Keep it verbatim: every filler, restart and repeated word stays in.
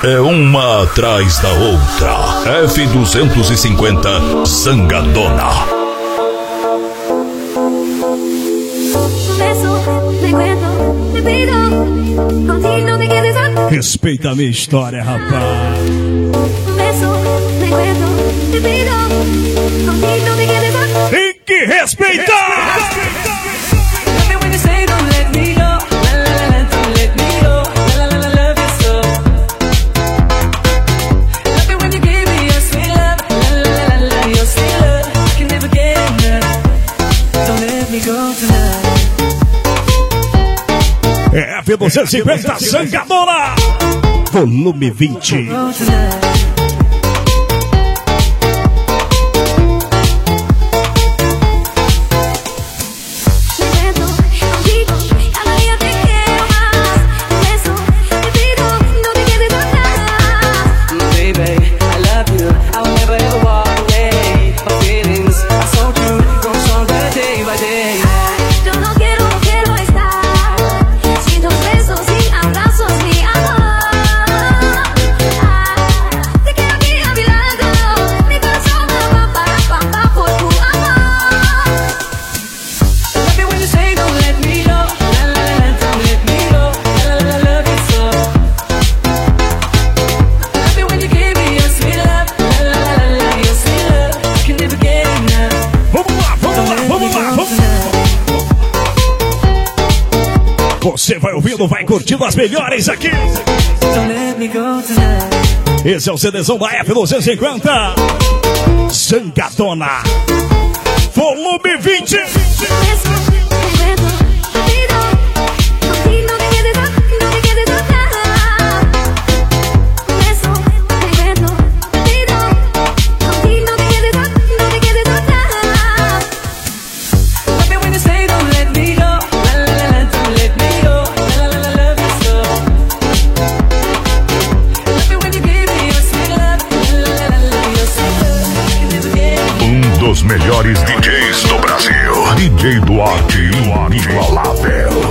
é uma atrás da outra. F duzentos e cinquenta Zangadona. Respeita a minha história, rapaz. Tem que respeitar. É F duzentos e cinquenta Zangadona, volume vinte. Você vai ouvindo, vai curtindo as melhores aqui. Esse é o CDzão da F duzentos e cinquenta Zangadona, volume vinte. Os melhores D Js do Brasil. D J Duarte, inigualável.